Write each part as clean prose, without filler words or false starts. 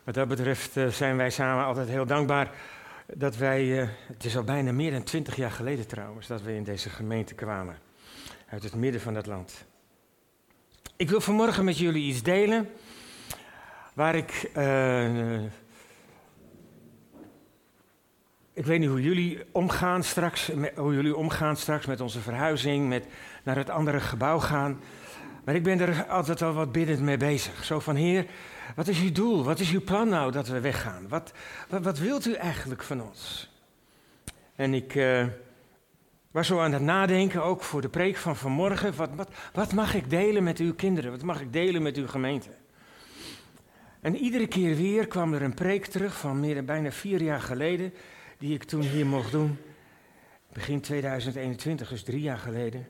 Wat dat betreft zijn wij samen altijd heel dankbaar dat wij, het is al bijna meer dan 20 jaar geleden trouwens, dat we in deze gemeente kwamen. Uit het midden van het land. Ik wil vanmorgen met jullie iets delen waar ik weet niet hoe jullie omgaan straks met onze verhuizing, met naar het andere gebouw gaan. Maar ik ben er altijd al wat biddend mee bezig. Zo van, Heer, wat is uw doel? Wat is uw plan nou dat we weggaan? Wat wilt u eigenlijk van ons? En ik was zo aan het nadenken, ook voor de preek van vanmorgen. Wat mag ik delen met uw kinderen? Wat mag ik delen met uw gemeente? En iedere keer weer kwam er een preek terug van bijna 4 jaar geleden, die ik toen hier mocht doen. Begin 2021, dus 3 jaar geleden.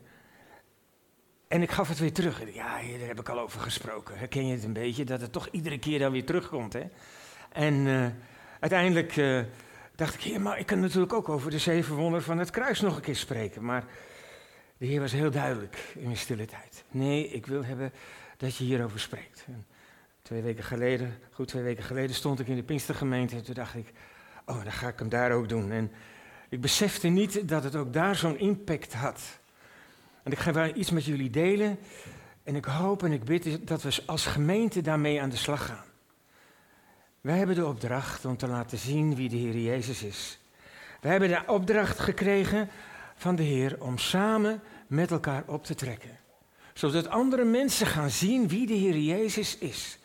En ik gaf het weer terug. Ja, hier, daar heb ik al over gesproken. Herken je het een beetje, dat het toch iedere keer dan weer terugkomt, hè? En uiteindelijk dacht ik, Heer, maar ik kan natuurlijk ook over de 7 wonderen van het kruis nog een keer spreken. Maar de Heer was heel duidelijk in mijn stille tijd. Nee, ik wil hebben dat je hierover spreekt. En 2 weken geleden stond ik in de Pinkstergemeente en toen dacht ik, oh, dan ga ik hem daar ook doen. En ik besefte niet dat het ook daar zo'n impact had. En ik ga wel iets met jullie delen en ik hoop en ik bid dat we als gemeente daarmee aan de slag gaan. Wij hebben de opdracht om te laten zien wie de Heer Jezus is. We hebben de opdracht gekregen van de Heer om samen met elkaar op te trekken. Zodat andere mensen gaan zien wie de Heer Jezus is.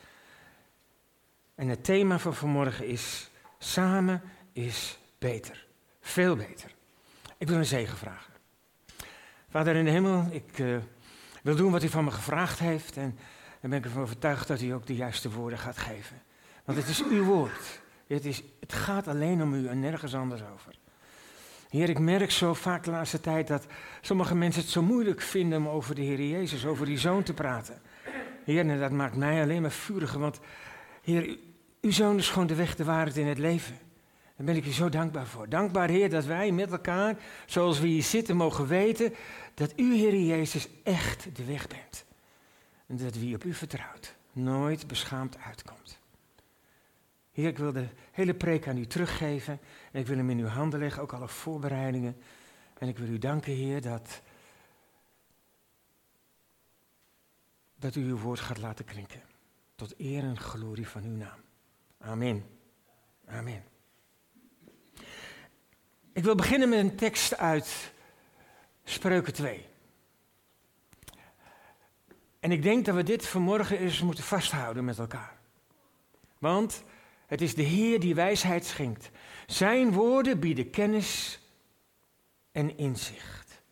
En het thema van vanmorgen is, samen is beter. Veel beter. Ik wil een zegen vragen. Vader in de hemel, ik wil doen wat u van me gevraagd heeft. En dan ben ik ervan overtuigd dat u ook de juiste woorden gaat geven. Want het is uw woord. Het gaat alleen om u en nergens anders over. Heer, ik merk zo vaak de laatste tijd dat sommige mensen het zo moeilijk vinden om over de Heer Jezus, over die Zoon te praten. Heer, en dat maakt mij alleen maar vuriger, want Heer, uw Zoon is gewoon de weg, de waarheid in het leven. Daar ben ik u zo dankbaar voor. Dankbaar, Heer, dat wij met elkaar, zoals we hier zitten, mogen weten dat u, Heer Jezus, echt de weg bent. En dat wie op u vertrouwt, nooit beschaamd uitkomt. Heer, ik wil de hele preek aan u teruggeven en ik wil hem in uw handen leggen, ook alle voorbereidingen. En ik wil u danken, Heer, dat u uw woord gaat laten klinken. Tot eer en glorie van uw naam. Amen. Amen. Ik wil beginnen met een tekst uit Spreuken 2. En ik denk dat we dit vanmorgen eens moeten vasthouden met elkaar. Want het is de Heer die wijsheid schenkt. Zijn woorden bieden kennis en inzicht.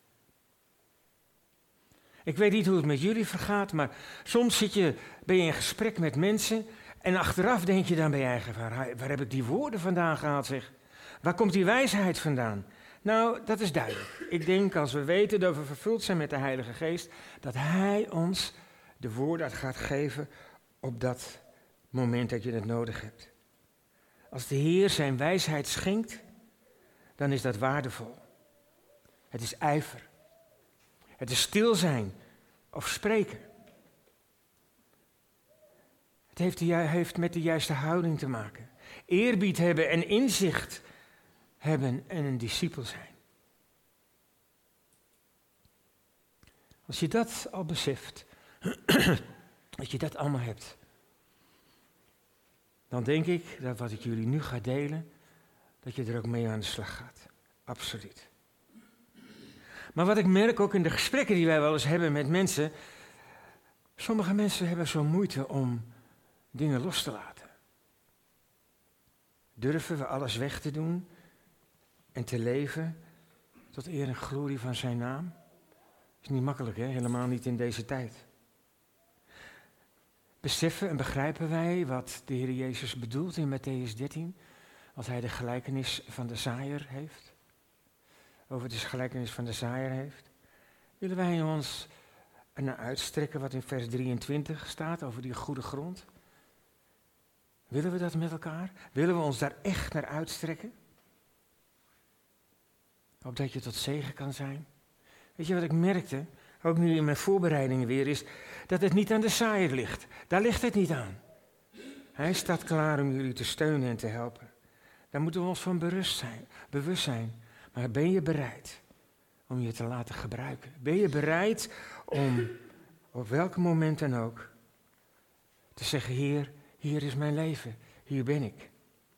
Ik weet niet hoe het met jullie vergaat, maar soms ben je in gesprek met mensen en achteraf denk je dan bij je eigen, waar heb ik die woorden vandaan gehaald, zeg? Waar komt die wijsheid vandaan? Nou, dat is duidelijk. Ik denk als we weten dat we vervuld zijn met de Heilige Geest, dat Hij ons de woorden gaat geven op dat moment dat je het nodig hebt. Als de Heer zijn wijsheid schenkt, dan is dat waardevol. Het is ijver. Het is stil zijn of spreken. Het heeft met de juiste houding te maken. Eerbied hebben en inzicht hebben en een discipel zijn. Als je dat al beseft, dat je dat allemaal hebt, dan denk ik dat wat ik jullie nu ga delen, dat je er ook mee aan de slag gaat. Absoluut. Maar wat ik merk ook in de gesprekken die wij wel eens hebben met mensen, sommige mensen hebben zo'n moeite om dingen los te laten. Durven we alles weg te doen en te leven tot eer en glorie van zijn naam? Is niet makkelijk, hè? Helemaal niet in deze tijd. Beseffen en begrijpen wij wat de Heer Jezus bedoelt in Mattheüs 13, als hij de gelijkenis van de zaaier heeft? Over de gelijkenis van de zaaier heeft. Willen wij ons ernaar uitstrekken wat in vers 23 staat over die goede grond? Willen we dat met elkaar? Willen we ons daar echt naar uitstrekken? Opdat je tot zegen kan zijn? Weet je wat ik merkte, ook nu in mijn voorbereidingen weer, is dat het niet aan de zaaier ligt. Daar ligt het niet aan. Hij staat klaar om jullie te steunen en te helpen. Daar moeten we ons van bewust zijn. Maar ben je bereid om je te laten gebruiken? Ben je bereid om op welk moment dan ook te zeggen, Heer, hier is mijn leven, hier ben ik.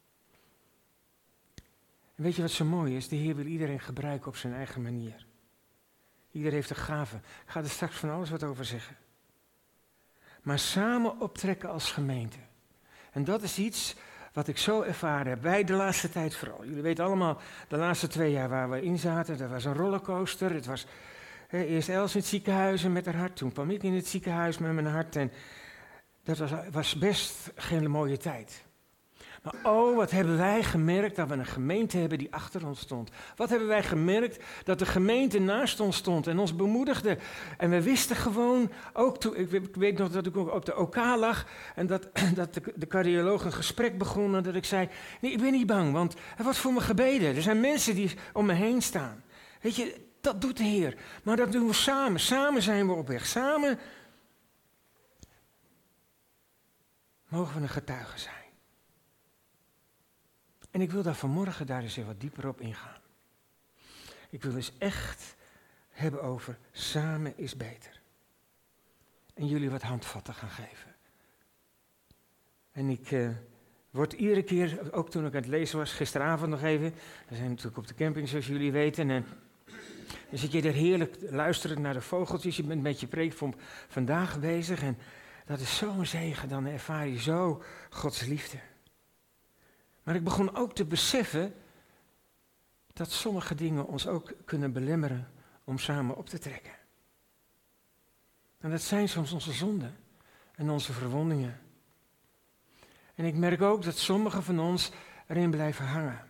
En weet je wat zo mooi is? De Heer wil iedereen gebruiken op zijn eigen manier. Iedereen heeft een gave. Ik ga er straks van alles wat over zeggen. Maar samen optrekken als gemeente. En dat is iets wat ik zo ervaren heb. Wij de laatste tijd vooral. Jullie weten allemaal, de laatste 2 jaar waar we in zaten, dat was een rollercoaster. Het was eerst Els in het ziekenhuis met haar hart. Toen kwam ik in het ziekenhuis met mijn hart. En dat was best geen mooie tijd. Maar oh, wat hebben wij gemerkt dat we een gemeente hebben die achter ons stond. Wat hebben wij gemerkt dat de gemeente naast ons stond en ons bemoedigde. En we wisten gewoon, ook toen, ik weet nog dat ik ook op de OK lag en dat de cardioloog een gesprek begon en dat ik zei, nee, ik ben niet bang, want er wordt voor me gebeden. Er zijn mensen die om me heen staan. Weet je, dat doet de Heer. Maar dat doen we samen. Samen zijn we op weg. Samen mogen we een getuige zijn. En ik wil daar vanmorgen daar eens wat dieper op ingaan. Ik wil eens echt hebben over samen is beter. En jullie wat handvatten gaan geven. En ik word iedere keer, ook toen ik aan het lezen was, gisteravond nog even. We zijn natuurlijk op de camping zoals jullie weten. En dan zit je er heerlijk luisterend naar de vogeltjes. Je bent met je preek van vandaag bezig. En dat is zo'n zegen, dan ervaar je zo Gods liefde. Maar ik begon ook te beseffen dat sommige dingen ons ook kunnen belemmeren om samen op te trekken. En dat zijn soms onze zonden en onze verwondingen. En ik merk ook dat sommigen van ons erin blijven hangen.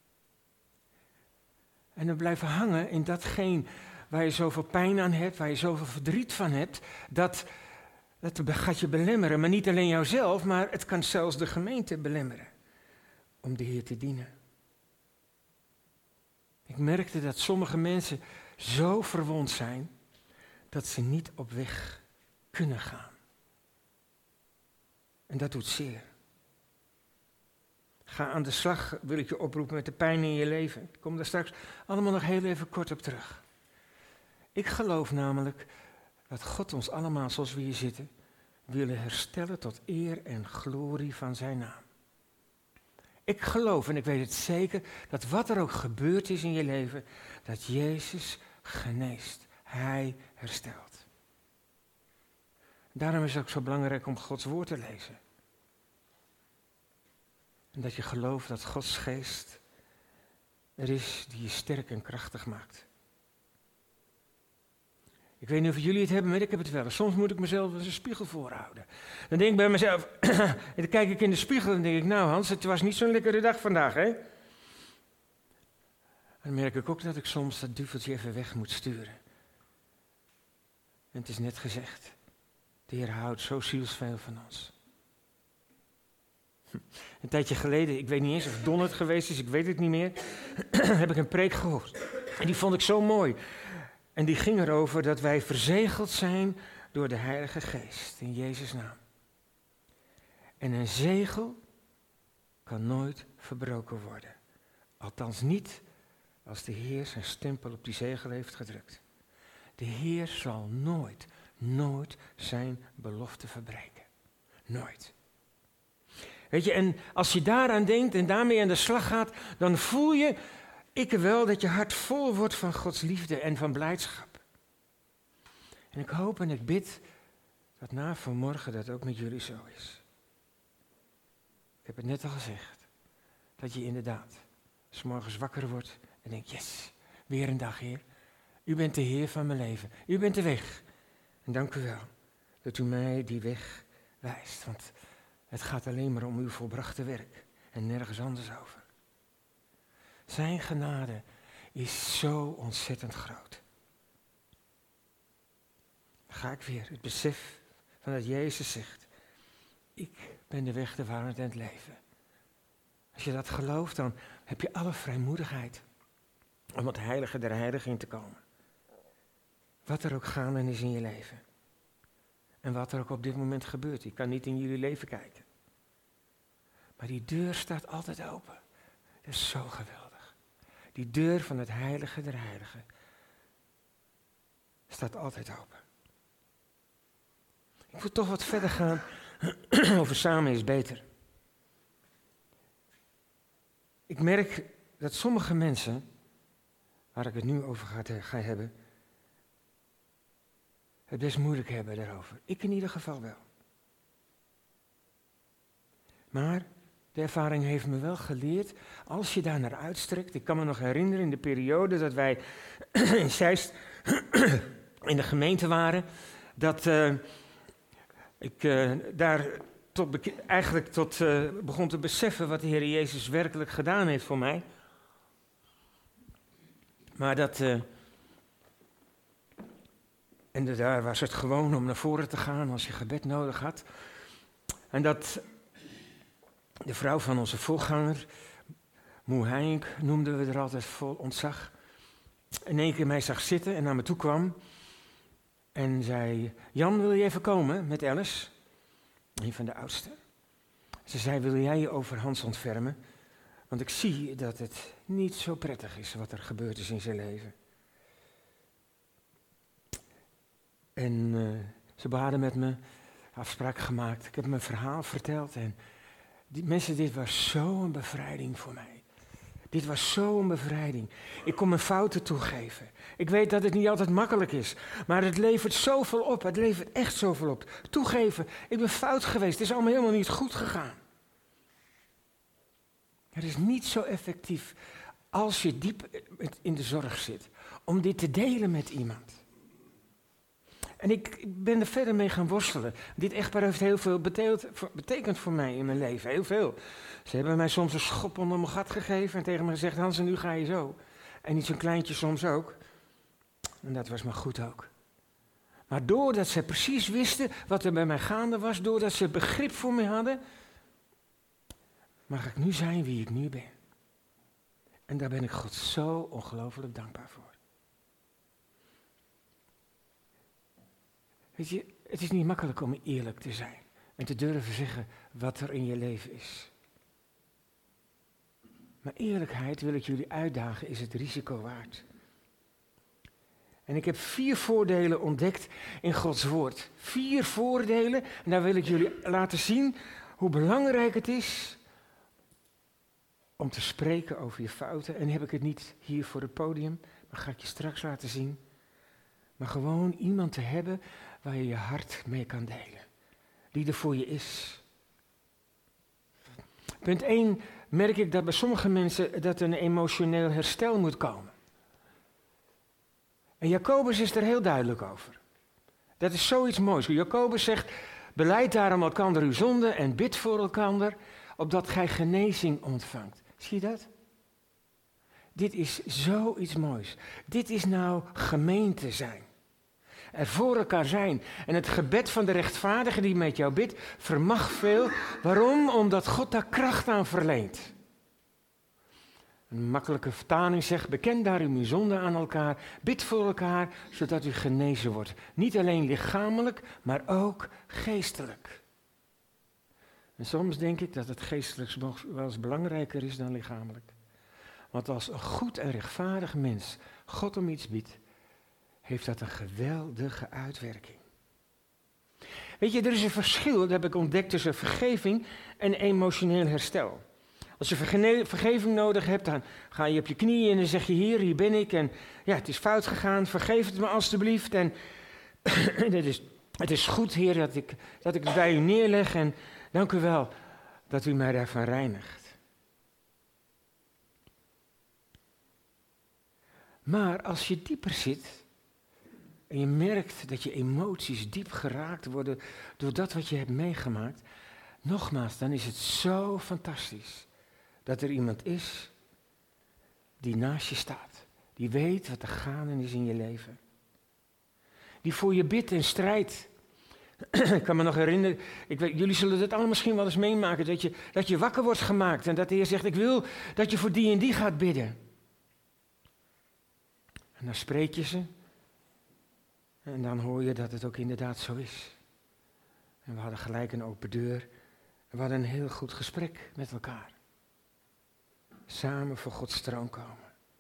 En dan blijven hangen in datgene waar je zoveel pijn aan hebt, waar je zoveel verdriet van hebt, dat gaat je belemmeren. Maar niet alleen jouzelf, maar het kan zelfs de gemeente belemmeren om de Heer te dienen. Ik merkte dat sommige mensen zo verwond zijn dat ze niet op weg kunnen gaan. En dat doet zeer. Ga aan de slag, wil ik je oproepen, met de pijn in je leven. Ik kom daar straks allemaal nog heel even kort op terug. Ik geloof namelijk dat God ons allemaal, zoals we hier zitten, willen herstellen tot eer en glorie van zijn naam. Ik geloof, en ik weet het zeker, dat wat er ook gebeurd is in je leven, dat Jezus geneest. Hij herstelt. Daarom is het ook zo belangrijk om Gods woord te lezen. En dat je gelooft dat Gods geest er is die je sterk en krachtig maakt. Ik weet niet of jullie het hebben, maar ik heb het wel. Soms moet ik mezelf eens een spiegel voorhouden. Dan denk ik bij mezelf, en dan kijk ik in de spiegel en denk ik, nou Hans, het was niet zo'n lekkere dag vandaag, hè? En dan merk ik ook dat ik soms dat duveltje even weg moet sturen. En het is net gezegd, de Heer houdt zo zielsveel van ons. Een tijdje geleden, ik weet niet eens of Don het geweest is, ik weet het niet meer, heb ik een preek gehoord. En die vond ik zo mooi. En die ging erover dat wij verzegeld zijn door de Heilige Geest, in Jezus' naam. En een zegel kan nooit verbroken worden. Althans niet als de Heer zijn stempel op die zegel heeft gedrukt. De Heer zal nooit zijn belofte verbreken. Nooit. Weet je, en als je daaraan denkt en daarmee aan de slag gaat, dan voel je, ik wel, dat je hart vol wordt van Gods liefde en van blijdschap. En ik hoop en ik bid dat na vanmorgen dat ook met jullie zo is. Ik heb het net al gezegd, dat je inderdaad 's morgens wakker wordt en denkt, yes, weer een dag, Heer. U bent de Heer van mijn leven. U bent de weg. En dank u wel dat u mij die weg wijst, want het gaat alleen maar om uw volbrachte werk en nergens anders over. Zijn genade is zo ontzettend groot. Dan ga ik weer, het besef van dat Jezus zegt, ik ben de weg, de waarheid en het leven. Als je dat gelooft, dan heb je alle vrijmoedigheid om het heilige der heiligen in te komen. Wat er ook gaande is in je leven. En wat er ook op dit moment gebeurt. Ik kan niet in jullie leven kijken. Maar die deur staat altijd open. Dat is zo geweldig. Die deur van het heilige der heiligen staat altijd open. Ik wil toch wat verder gaan over samen is beter. Ik merk dat sommige mensen, waar ik het nu over ga hebben, het best moeilijk hebben daarover. Ik in ieder geval wel. Maar de ervaring heeft me wel geleerd, als je daar naar uitstrekt. Ik kan me nog herinneren in de periode dat wij in Zeist in de gemeente waren, dat ik daar tot begon te beseffen wat de Heer Jezus werkelijk gedaan heeft voor mij. Maar daar was het gewoon om naar voren te gaan als je gebed nodig had. En dat de vrouw van onze voorganger, Moe Heink noemden we er altijd vol ontzag, in één keer mij zag zitten en naar me toe kwam en zei: Jan, wil je even komen met Alice? Een van de oudsten. Ze zei: wil jij je over Hans ontfermen? Want ik zie dat het niet zo prettig is wat er gebeurd is in zijn leven. En ze hadden met me afspraak gemaakt. Ik heb mijn verhaal verteld en dit was zo'n bevrijding voor mij. Dit was zo'n bevrijding. Ik kon mijn fouten toegeven. Ik weet dat het niet altijd makkelijk is, maar het levert zoveel op. Het levert echt zoveel op. Toegeven, ik ben fout geweest. Het is allemaal helemaal niet goed gegaan. Het is niet zo effectief als je diep in de zorg zit, om dit te delen met iemand. En ik ben er verder mee gaan worstelen. Dit echtpaar heeft heel veel betekend voor mij in mijn leven, heel veel. Ze hebben mij soms een schop onder mijn gat gegeven en tegen me gezegd: Hans, en nu ga je zo. En niet zo'n kleintje soms ook. En dat was maar goed ook. Maar doordat ze precies wisten wat er bij mij gaande was, doordat ze begrip voor me hadden, mag ik nu zijn wie ik nu ben. En daar ben ik God zo ongelooflijk dankbaar voor. Weet je, het is niet makkelijk om eerlijk te zijn en te durven zeggen wat er in je leven is. Maar eerlijkheid, wil ik jullie uitdagen, is het risico waard. En ik heb 4 voordelen ontdekt in Gods woord. 4 voordelen, en daar wil ik jullie laten zien hoe belangrijk het is om te spreken over je fouten. En heb ik het niet hier voor het podium, maar ga ik je straks laten zien. Maar gewoon iemand te hebben waar je je hart mee kan delen. Die er voor je is. Punt 1 merk ik dat bij sommige mensen dat een emotioneel herstel moet komen. En Jacobus is er heel duidelijk over. Dat is zoiets moois. Jacobus zegt: belijd daarom elkander uw zonde en bid voor elkander, opdat gij genezing ontvangt. Zie je dat? Dit is zoiets moois. Dit is nou gemeente zijn. Er voor elkaar zijn. En het gebed van de rechtvaardige die met jou bidt, vermag veel. Waarom? Omdat God daar kracht aan verleent. Een makkelijke vertaling zegt: beken daarom uw zonde aan elkaar, bid voor elkaar, zodat u genezen wordt. Niet alleen lichamelijk, maar ook geestelijk. En soms denk ik dat het geestelijk wel eens belangrijker is dan lichamelijk. Want als een goed en rechtvaardig mens God om iets biedt, heeft dat een geweldige uitwerking. Weet je, er is een verschil, dat heb ik ontdekt, tussen vergeving en emotioneel herstel. Als je vergeving nodig hebt, dan ga je op je knieën en dan zeg je: hier ben ik en ja, het is fout gegaan, vergeef het me alstublieft. En het is goed, Heer, dat ik het bij u neerleg en dank u wel dat u mij daarvan reinigt. Maar als je dieper zit en je merkt dat je emoties diep geraakt worden door dat wat je hebt meegemaakt, nogmaals, dan is het zo fantastisch dat er iemand is die naast je staat. Die weet wat er gaande is in je leven. Die voor je bidt en strijdt. Ik kan me nog herinneren, jullie zullen dit allemaal misschien wel eens meemaken, dat je wakker wordt gemaakt en dat de Heer zegt: ik wil dat je voor die en die gaat bidden. En dan spreek je ze en dan hoor je dat het ook inderdaad zo is. En we hadden gelijk een open deur. En We hadden een heel goed gesprek met elkaar. Samen voor Gods troon komen.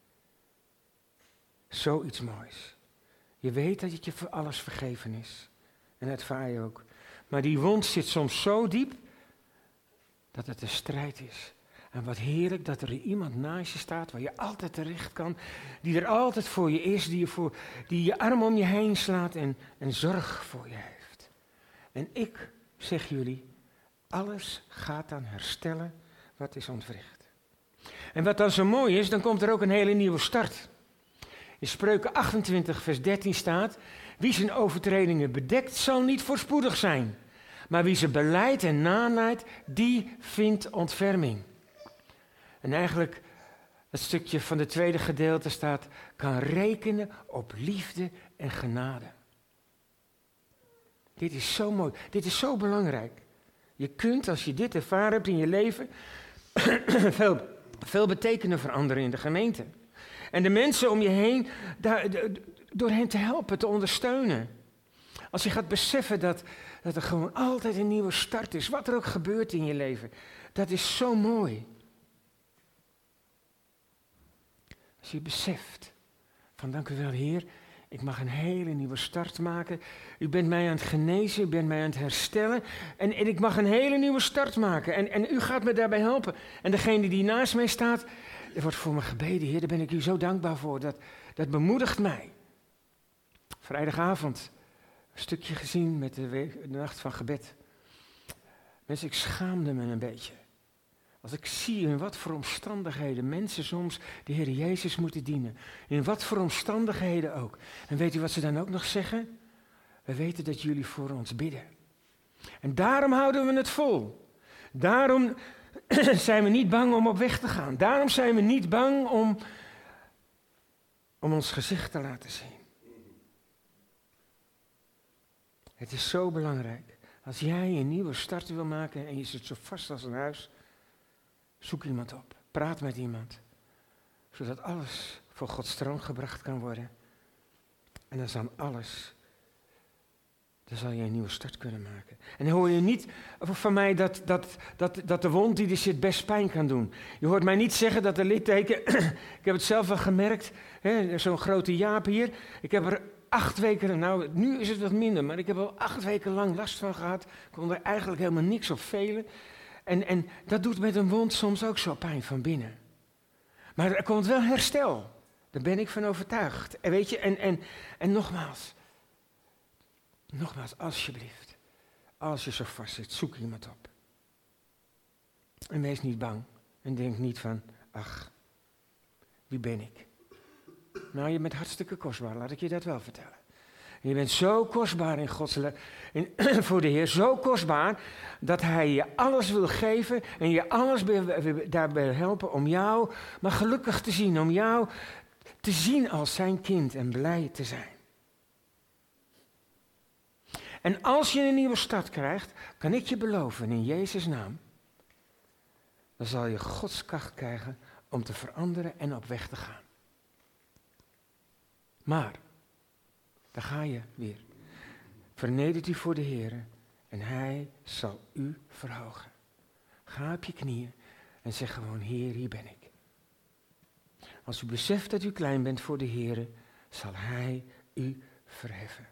Zoiets moois. Je weet dat het je voor alles vergeven is. En dat ervaar je ook. Maar die wond zit soms zo diep dat het een strijd is. En wat heerlijk dat er iemand naast je staat waar je altijd terecht kan. Die er altijd voor je is, die je arm om je heen slaat en zorg voor je heeft. En ik zeg jullie, alles gaat dan herstellen wat is ontwricht. En wat dan zo mooi is, dan komt er ook een hele nieuwe start. In Spreuken 28 vers 13 staat, wie zijn overtredingen bedekt zal niet voorspoedig zijn. Maar wie ze belijdt en nanijdt, die vindt ontferming. En eigenlijk, het stukje van het tweede gedeelte staat, kan rekenen op liefde en genade. Dit is zo mooi, dit is zo belangrijk. Je kunt, als je dit ervaren hebt in je leven, veel betekenen voor anderen in de gemeente. En de mensen om je heen, door hen te helpen, te ondersteunen. Als je gaat beseffen dat er gewoon altijd een nieuwe start is, wat er ook gebeurt in je leven. Dat is zo mooi. Als je beseft, van dank u wel Heer, ik mag een hele nieuwe start maken. U bent mij aan het genezen, u bent mij aan het herstellen. En ik mag een hele nieuwe start maken. En u gaat me daarbij helpen. En degene die naast mij staat, er wordt voor me gebeden, Heer, daar ben ik u zo dankbaar voor. Dat bemoedigt mij. Vrijdagavond, een stukje gezien met de nacht van gebed. Mensen, ik schaamde me een beetje. Als ik zie in wat voor omstandigheden mensen soms de Heer Jezus moeten dienen. In wat voor omstandigheden ook. En weet u wat ze dan ook nog zeggen? We weten dat jullie voor ons bidden. En daarom houden we het vol. Daarom zijn we niet bang om op weg te gaan. Daarom zijn we niet bang om ons gezicht te laten zien. Het is zo belangrijk. Als jij een nieuwe start wil maken en je zit zo vast als een huis, zoek iemand op. Praat met iemand. Zodat alles voor Gods troon gebracht kan worden. En dan zal alles, dan zal je een nieuwe start kunnen maken. En dan hoor je niet van mij dat de wond die er zit best pijn kan doen. Je hoort mij niet zeggen dat de litteken, ik heb het zelf wel gemerkt, zo'n grote Jaap hier. Ik heb er 8 weken, nou nu is het wat minder, maar ik heb al 8 weken lang last van gehad. Ik kon er eigenlijk helemaal niks op velen. En dat doet met een wond soms ook zo pijn van binnen. Maar er komt wel herstel. Daar ben ik van overtuigd. En weet je, en nogmaals, alsjeblieft. Als je zo vast zit, zoek iemand op. En wees niet bang. En denk niet van, ach, wie ben ik? Nou, je bent hartstikke kostbaar, laat ik je dat wel vertellen. En je bent zo kostbaar in voor de Heer, zo kostbaar, dat Hij je alles wil geven en je alles daarbij helpen om jou maar gelukkig te zien, om jou te zien als zijn kind en blij te zijn. En als je een nieuwe start krijgt, kan ik je beloven in Jezus' naam, dan zal je Gods kracht krijgen om te veranderen en op weg te gaan. Maar, daar ga je weer. Vernedert u voor de Heer en Hij zal u verhogen. Ga op je knieën en zeg gewoon, Heer, hier ben ik. Als u beseft dat u klein bent voor de Heer, zal Hij u verheffen.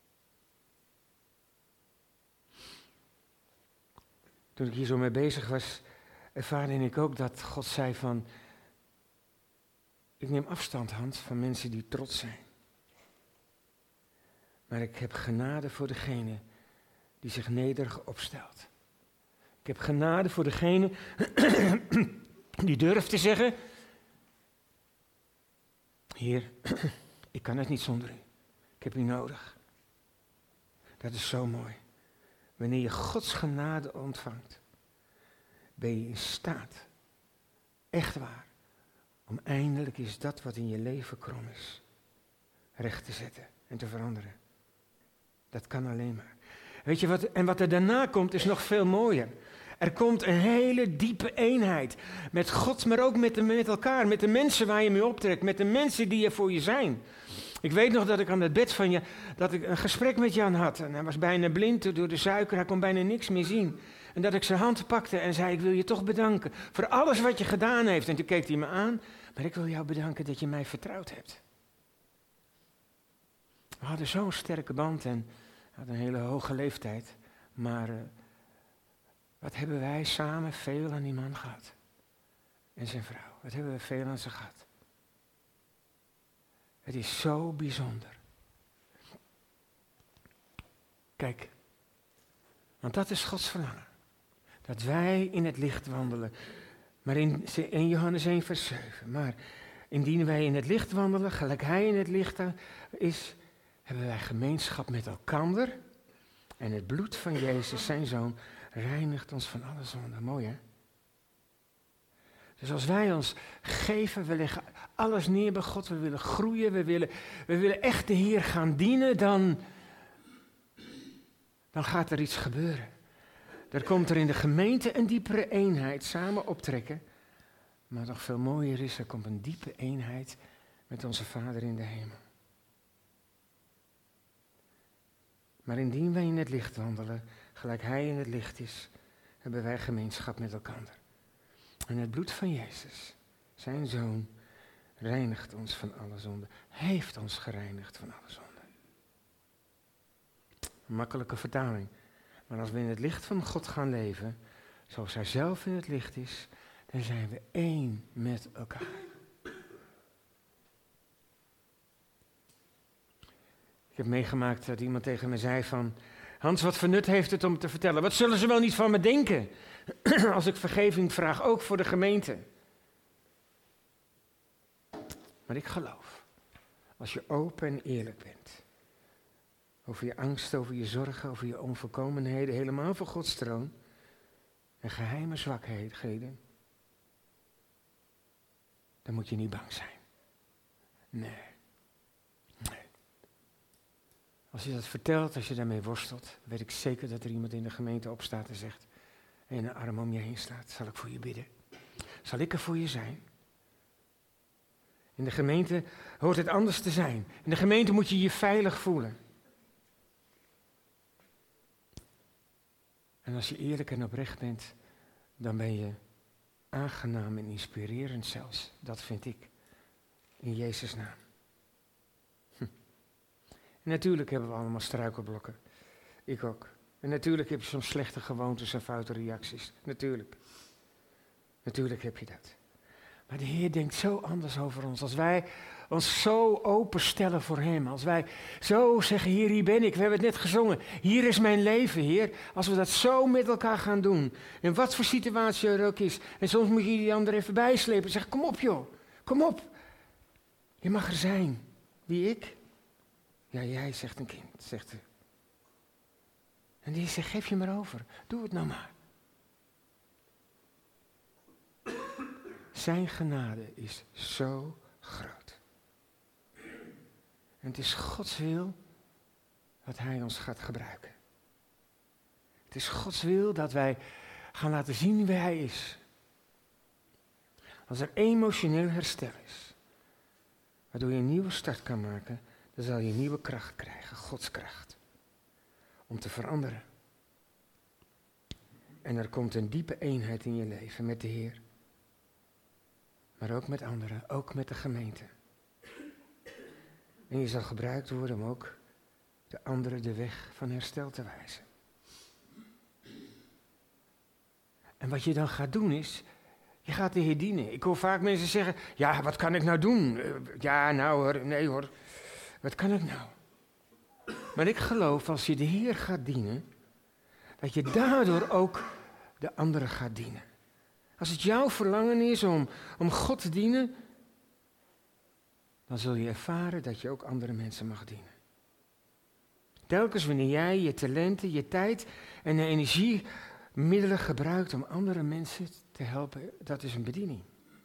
Toen ik hier zo mee bezig was, ervaarde ik ook dat God zei van, ik neem afstand, Hans, van mensen die trots zijn. Maar ik heb genade voor degene die zich nederig opstelt. Ik heb genade voor degene die durft te zeggen, Heer, ik kan het niet zonder u. Ik heb u nodig. Dat is zo mooi. Wanneer je Gods genade ontvangt, ben je in staat, echt waar, om eindelijk eens dat wat in je leven krom is, recht te zetten en te veranderen. Dat kan alleen maar. Weet je wat, en wat er daarna komt is nog veel mooier. Er komt een hele diepe eenheid met God, maar ook met elkaar, met de mensen waar je mee optrekt, met de mensen die er voor je zijn. Ik weet nog dat ik aan het bed van je, dat ik een gesprek met Jan had. En hij was bijna blind door de suiker, hij kon bijna niks meer zien. En dat ik zijn hand pakte en zei, ik wil je toch bedanken voor alles wat je gedaan heeft. En toen keek hij me aan, maar ik wil jou bedanken dat je mij vertrouwd hebt. We hadden zo'n sterke band en hadden een hele hoge leeftijd. Maar wat hebben wij samen veel aan die man gehad. En zijn vrouw. Wat hebben we veel aan ze gehad. Het is zo bijzonder. Kijk, want dat is Gods verlangen. Dat wij in het licht wandelen. Maar in Johannes 1 vers 7. Maar indien wij in het licht wandelen, gelijk hij in het licht is, hebben wij gemeenschap met elkander. En het bloed van Jezus, zijn Zoon, reinigt ons van alle zonde. Mooi hè? Dus als wij ons geven, we leggen alles neer bij God, we willen groeien, we willen echt de Heer gaan dienen, dan gaat er iets gebeuren. Er komt er in de gemeente een diepere eenheid, samen optrekken. Maar nog veel mooier is, er komt een diepe eenheid met onze Vader in de hemel. Maar indien wij in het licht wandelen, gelijk hij in het licht is, hebben wij gemeenschap met elkaar. En het bloed van Jezus, zijn Zoon, reinigt ons van alle zonde. Heeft ons gereinigd van alle zonde. Een makkelijke vertaling. Maar als we in het licht van God gaan leven, zoals hij zelf in het licht is, dan zijn we één met elkaar. Ik heb meegemaakt dat iemand tegen me zei van, Hans, wat voor nut heeft het om te vertellen? Wat zullen ze wel niet van me denken? Als ik vergeving vraag, ook voor de gemeente. Maar ik geloof, als je open en eerlijk bent, over je angst, over je zorgen, over je onvolkomenheden, helemaal voor Gods troon, en geheime zwakheden, dan moet je niet bang zijn. Nee. Als je dat vertelt, als je daarmee worstelt, weet ik zeker dat er iemand in de gemeente opstaat en zegt, en een arm om je heen slaat, zal ik voor je bidden? Zal ik er voor je zijn? In de gemeente hoort het anders te zijn. In de gemeente moet je je veilig voelen. En als je eerlijk en oprecht bent, dan ben je aangenaam en inspirerend zelfs. Dat vind ik. In Jezus' naam. En natuurlijk hebben we allemaal struikelblokken. Ik ook. En natuurlijk heb je soms slechte gewoontes en foute reacties. Natuurlijk. Natuurlijk heb je dat. Maar de Heer denkt zo anders over ons. Als wij ons zo openstellen voor Hem. Als wij zo zeggen, Heer, hier ben ik. We hebben het net gezongen. Hier is mijn leven, Heer. Als we dat zo met elkaar gaan doen. In wat voor situatie er ook is. En soms moet je die ander even bijslepen. Zeg, kom op joh. Kom op. Je mag er zijn. Wie ik? Ja, jij, zegt een kind. Zegt hij. En die zegt, geef je maar over. Doe het nou maar. Zijn genade is zo groot. En het is Gods wil dat Hij ons gaat gebruiken. Het is Gods wil dat wij gaan laten zien wie Hij is. Als er emotioneel herstel is, waardoor je een nieuwe start kan maken, dan zal je nieuwe kracht krijgen, Gods kracht, om te veranderen. En er komt een diepe eenheid in je leven met de Heer. Maar ook met anderen, ook met de gemeente. En je zal gebruikt worden om ook de anderen de weg van herstel te wijzen. En wat je dan gaat doen is, je gaat de Heer dienen. Ik hoor vaak mensen zeggen, ja, wat kan ik nou doen? Ja, nou hoor, nee hoor, wat kan ik nou? Maar ik geloof, als je de Heer gaat dienen, dat je daardoor ook de anderen gaat dienen. Als het jouw verlangen is om God te dienen, dan zul je ervaren dat je ook andere mensen mag dienen. Telkens wanneer jij je talenten, je tijd en de energiemiddelen gebruikt om andere mensen te helpen, dat is een bediening.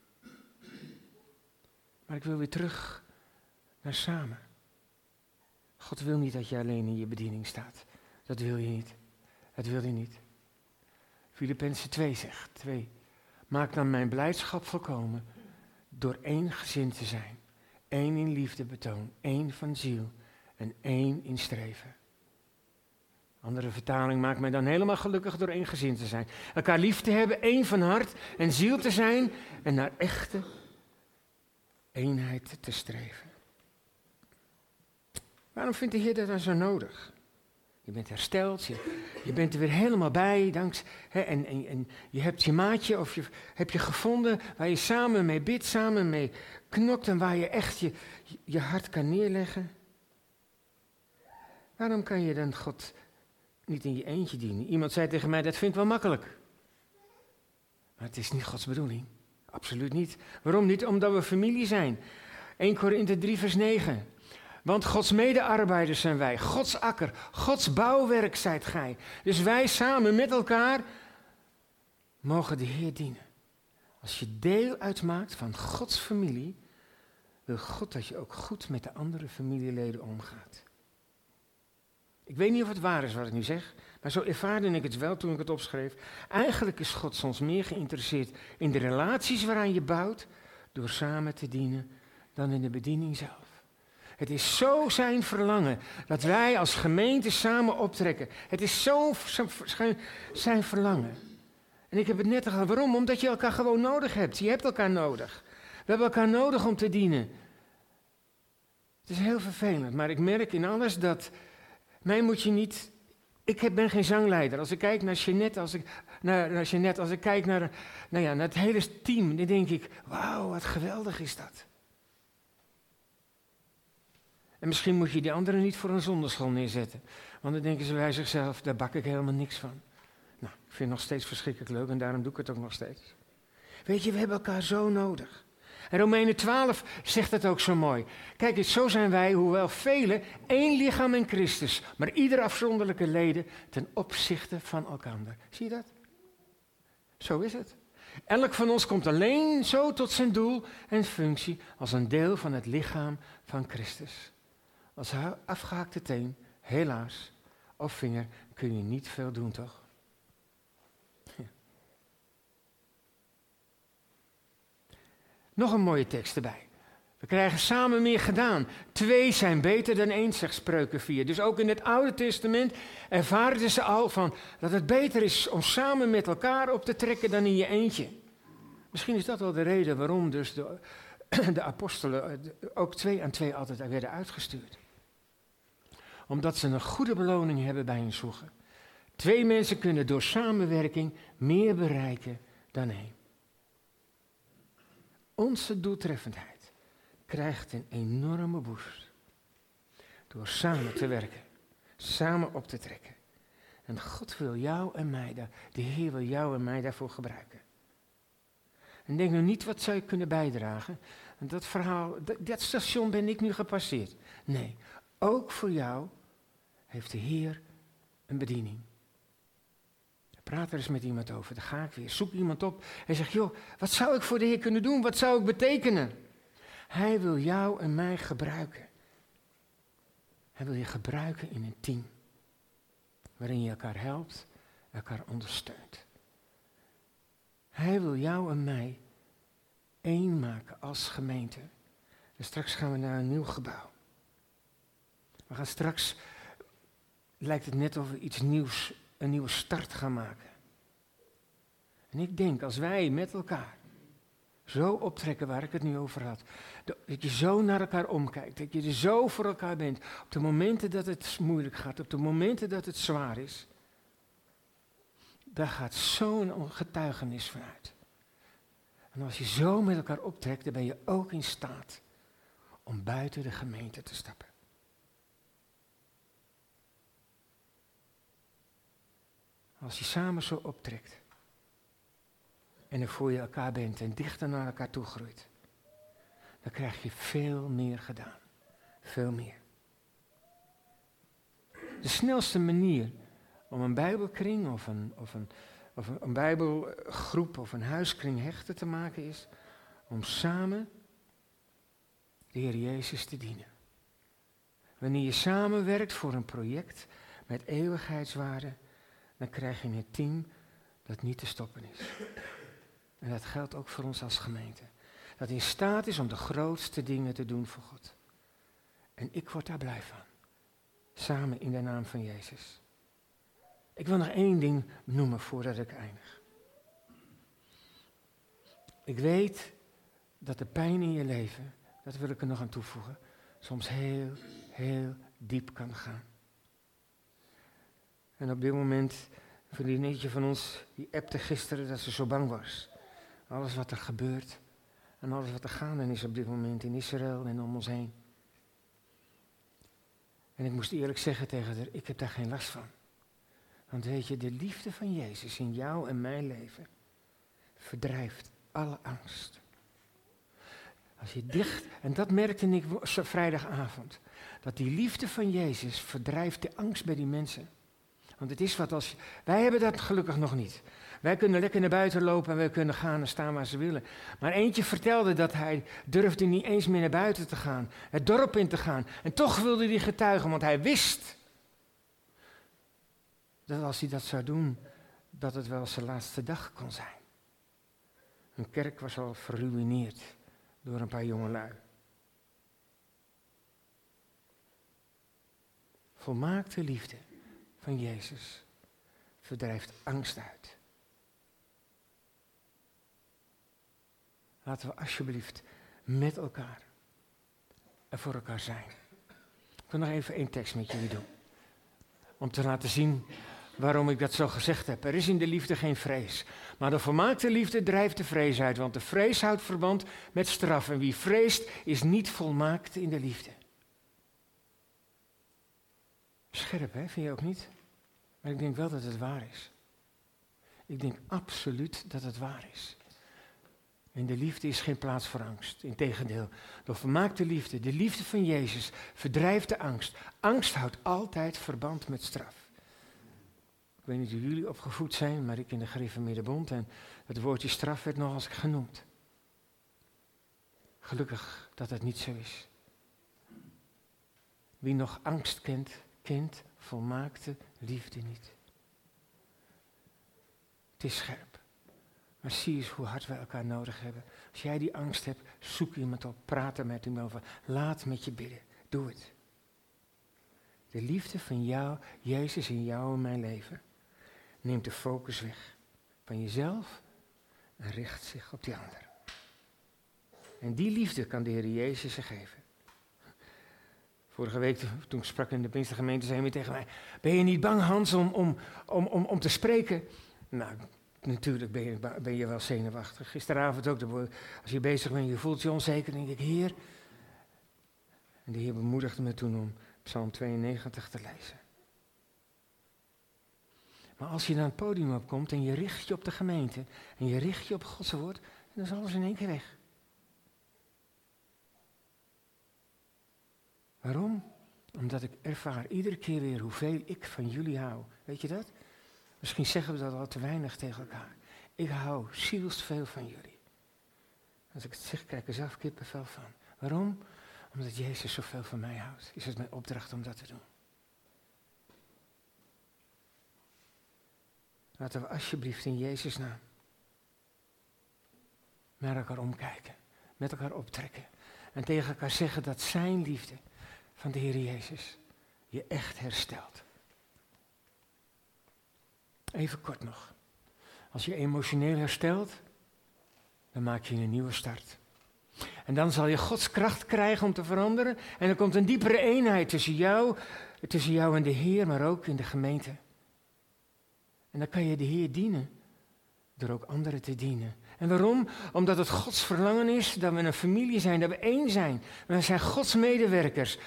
Maar ik wil weer terug naar samen. God wil niet dat je alleen in je bediening staat. Dat wil je niet. Dat wil hij niet. Filippenzen 2 zegt, 2. Maak dan mijn blijdschap volkomen door één gezin te zijn. Één in liefde betoon, één van ziel en één in streven. Andere vertaling maakt mij dan helemaal gelukkig door één gezin te zijn. Elkaar lief te hebben, één van hart en ziel te zijn en naar echte eenheid te streven. Waarom vindt de Heer dat dan zo nodig? Je bent hersteld, je bent er weer helemaal bij, en je hebt je maatje of heb je gevonden waar je samen mee bidt, samen mee knokt en waar je echt je hart kan neerleggen. Waarom kan je dan God niet in je eentje dienen? Iemand zei tegen mij, dat vind ik wel makkelijk. Maar het is niet Gods bedoeling. Absoluut niet. Waarom niet? Omdat we familie zijn. 1 Korinthe 3 vers 9. Want Gods medearbeiders zijn wij. Gods akker, Gods bouwwerk zijt gij. Dus wij samen met elkaar mogen de Heer dienen. Als je deel uitmaakt van Gods familie, wil God dat je ook goed met de andere familieleden omgaat. Ik weet niet of het waar is wat ik nu zeg, maar zo ervaarde ik het wel toen ik het opschreef. Eigenlijk is God soms meer geïnteresseerd in de relaties waaraan je bouwt, door samen te dienen, dan in de bediening zelf. Het is zo zijn verlangen dat wij als gemeente samen optrekken. Het is zo zijn verlangen. En ik heb het net al gehad. Waarom? Omdat je elkaar gewoon nodig hebt. Je hebt elkaar nodig. We hebben elkaar nodig om te dienen. Het is heel vervelend, maar ik merk in alles dat mij moet je niet. Ik ben geen zangleider. Als ik kijk naar Jeanette, als ik kijk naar het hele team, dan denk ik, wauw, wat geweldig is dat. En misschien moet je die anderen niet voor een zondagschool neerzetten. Want dan denken ze bij zichzelf, daar bak ik helemaal niks van. Nou, ik vind het nog steeds verschrikkelijk leuk en daarom doe ik het ook nog steeds. Weet je, we hebben elkaar zo nodig. En Romeinen 12 zegt het ook zo mooi. Kijk eens, zo zijn wij, hoewel velen, één lichaam in Christus. Maar ieder afzonderlijke leden ten opzichte van elkander. Zie je dat? Zo is het. Elk van ons komt alleen zo tot zijn doel en functie als een deel van het lichaam van Christus. Als afgehaakte teen, helaas, of vinger kun je niet veel doen, toch? Ja. Nog een mooie tekst erbij. We krijgen samen meer gedaan. 2 zijn beter dan 1, zegt Spreuken 4. Dus ook in het Oude Testament ervaarden ze al van dat het beter is om samen met elkaar op te trekken dan in je eentje. Misschien is dat wel de reden waarom dus de apostelen ook 2 aan 2 altijd werden uitgestuurd. Omdat ze een goede beloning hebben bij hun zoeken. 2 mensen kunnen door samenwerking meer bereiken dan 1. Onze doeltreffendheid krijgt een enorme boost. Door samen te werken, samen op te trekken. En God wil jou en mij, de Heer wil jou en mij daarvoor gebruiken. En denk nu niet, wat zou je kunnen bijdragen? Dat verhaal, dat station ben ik nu gepasseerd. Nee, ook voor jou heeft de Heer een bediening. Praat er eens met iemand over, dan ga ik weer. Zoek iemand op en zeg, joh, wat zou ik voor de Heer kunnen doen? Wat zou ik betekenen? Hij wil jou en mij gebruiken. Hij wil je gebruiken in een team. Waarin je elkaar helpt, elkaar ondersteunt. Hij wil jou en mij één maken als gemeente. En straks gaan we naar een nieuw gebouw. We gaan straks, lijkt het net of we iets nieuws, een nieuwe start gaan maken. En ik denk, als wij met elkaar zo optrekken waar ik het nu over had, dat je zo naar elkaar omkijkt, dat je er zo voor elkaar bent, op de momenten dat het moeilijk gaat, op de momenten dat het zwaar is, daar gaat zo'n getuigenis vanuit. En als je zo met elkaar optrekt, dan ben je ook in staat om buiten de gemeente te stappen. Als je samen zo optrekt en er voor je elkaar bent en dichter naar elkaar toe groeit, dan krijg je veel meer gedaan. Veel meer. De snelste manier om een bijbelkring of een bijbelgroep of een huiskring hechter te maken is om samen de Heer Jezus te dienen. Wanneer je samenwerkt voor een project met eeuwigheidswaarde, dan krijg je een team dat niet te stoppen is. En dat geldt ook voor ons als gemeente. Dat in staat is om de grootste dingen te doen voor God. En ik word daar blij van. Samen in de naam van Jezus. Ik wil nog één ding noemen voordat ik eindig. Ik weet dat de pijn in je leven, dat wil ik er nog aan toevoegen, soms heel, heel diep kan gaan. En op dit moment, een vriendinnetje van ons, die appte gisteren dat ze zo bang was. Alles wat er gebeurt en alles wat er gaande is op dit moment in Israël en om ons heen. En ik moest eerlijk zeggen tegen haar, ik heb daar geen last van. Want weet je, de liefde van Jezus in jou en mijn leven verdrijft alle angst. Als je dicht, en dat merkte ik vrijdagavond, dat die liefde van Jezus verdrijft de angst bij die mensen. Want het is wat als, wij hebben dat gelukkig nog niet. Wij kunnen lekker naar buiten lopen en wij kunnen gaan en staan waar ze willen. Maar eentje vertelde dat hij durfde niet eens meer naar buiten te gaan, het dorp in te gaan. En toch wilde hij getuigen, want hij wist dat als hij dat zou doen, dat het wel zijn laatste dag kon zijn. Een kerk was al verruïneerd door een paar jongelui. Volmaakte liefde van Jezus verdrijft angst uit. Laten we alsjeblieft met elkaar en voor elkaar zijn. Ik wil nog even één tekst met jullie doen. Om te laten zien waarom ik dat zo gezegd heb. Er is in de liefde geen vrees. Maar de volmaakte liefde drijft de vrees uit. Want de vrees houdt verband met straf. En wie vreest is niet volmaakt in de liefde. Scherp, hè? Vind je ook niet? Maar ik denk wel dat het waar is. Ik denk absoluut dat het waar is. In de liefde is geen plaats voor angst. Integendeel, de volmaakte liefde, de liefde van Jezus, verdrijft de angst. Angst houdt altijd verband met straf. Ik weet niet hoe jullie opgevoed zijn, maar ik in de Gereformeerde Bond en het woordje straf werd nog eens genoemd. Gelukkig dat het niet zo is. Wie nog angst kent, kent volmaakte liefde niet. Het is scherp. Maar zie eens hoe hard we elkaar nodig hebben. Als jij die angst hebt, zoek iemand op, praat er met iemand over. Laat met je bidden. Doe het. De liefde van jou, Jezus in jou en mijn leven, neemt de focus weg van jezelf en richt zich op die ander. En die liefde kan de Heer Jezus je geven. Vorige week, toen ik sprak in de Pinkstergemeente, zei hij tegen mij, ben je niet bang, Hans, om te spreken? Nou, natuurlijk ben je wel zenuwachtig. Gisteravond ook, als je bezig bent, je voelt je onzeker, denk ik, Heer. En de Heer bemoedigde me toen om Psalm 92 te lezen. Maar als je naar het podium opkomt en je richt je op de gemeente en je richt je op Gods woord, dan is alles in één keer weg. Waarom? Omdat ik ervaar iedere keer weer hoeveel ik van jullie hou. Weet je dat? Misschien zeggen we dat al te weinig tegen elkaar. Ik hou zielsveel van jullie. Als ik het zeg, krijg ik er zelf kippenvel van. Waarom? Omdat Jezus zoveel van mij houdt. Is het mijn opdracht om dat te doen. Laten we alsjeblieft in Jezus' naam naar elkaar omkijken. Met elkaar optrekken. En tegen elkaar zeggen dat zijn liefde van de Heer Jezus je echt herstelt. Even kort nog. Als je emotioneel herstelt, dan maak je een nieuwe start. En dan zal je Gods kracht krijgen om te veranderen. En er komt een diepere eenheid tussen jou en de Heer, maar ook in de gemeente. En dan kan je de Heer dienen, door ook anderen te dienen. En waarom? Omdat het Gods verlangen is dat we een familie zijn, dat we één zijn. We zijn Gods medewerkers.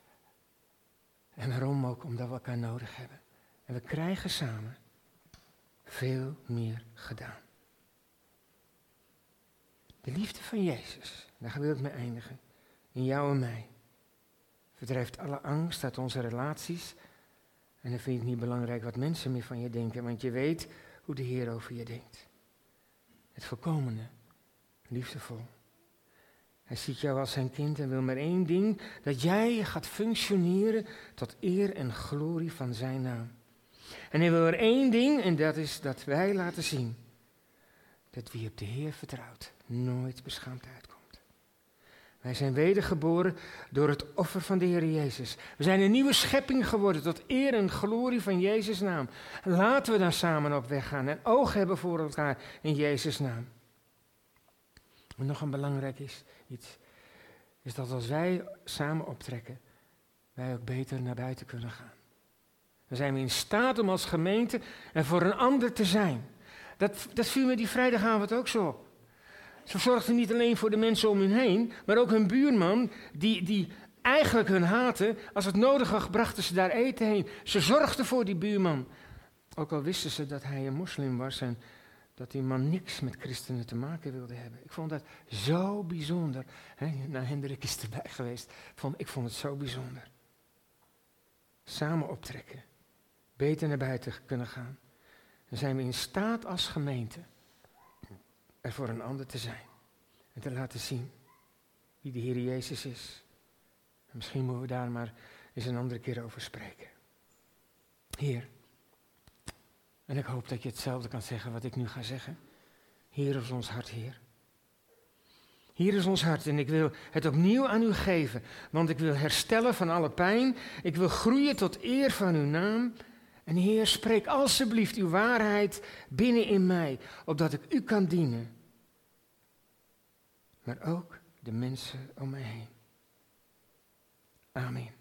En waarom ook? Omdat we elkaar nodig hebben. En we krijgen samen veel meer gedaan. De liefde van Jezus, daar wil ik mee eindigen, in jou en mij, verdrijft alle angst uit onze relaties. En dan vind je het niet belangrijk wat mensen meer van je denken, want je weet hoe de Heer over je denkt. Het volkomene, liefdevol. Hij ziet jou als zijn kind en wil maar één ding, dat jij gaat functioneren tot eer en glorie van zijn naam. En hij wil er één ding, en dat is dat wij laten zien dat wie op de Heer vertrouwt nooit beschaamd uitkomt. Wij zijn wedergeboren door het offer van de Heer Jezus. We zijn een nieuwe schepping geworden tot eer en glorie van Jezus' naam. Laten we daar samen op weg gaan en oog hebben voor elkaar in Jezus' naam. En nog een belangrijk iets is dat als wij samen optrekken, wij ook beter naar buiten kunnen gaan. Dan zijn we in staat om als gemeente er voor een ander te zijn. Dat viel me die vrijdagavond ook zo op. Ze zorgden niet alleen voor de mensen om hun heen, maar ook hun buurman, die eigenlijk hun haatte. Als het nodig was, brachten ze daar eten heen. Ze zorgden voor die buurman. Ook al wisten ze dat hij een moslim was en dat die man niks met christenen te maken wilde hebben. Ik vond dat zo bijzonder. Nou, Hendrik is erbij geweest. Ik vond het zo bijzonder. Samen optrekken. Beter naar buiten kunnen gaan. Dan zijn we in staat als gemeente er voor een ander te zijn. En te laten zien wie de Heer Jezus is. En misschien moeten we daar maar eens een andere keer over spreken. Heer, en ik hoop dat je hetzelfde kan zeggen wat ik nu ga zeggen. Hier is ons hart, Heer. Hier is ons hart en ik wil het opnieuw aan u geven. Want ik wil herstellen van alle pijn. Ik wil groeien tot eer van uw naam. En Heer, spreek alstublieft uw waarheid binnen in mij, opdat ik u kan dienen. Maar ook de mensen om mij heen. Amen.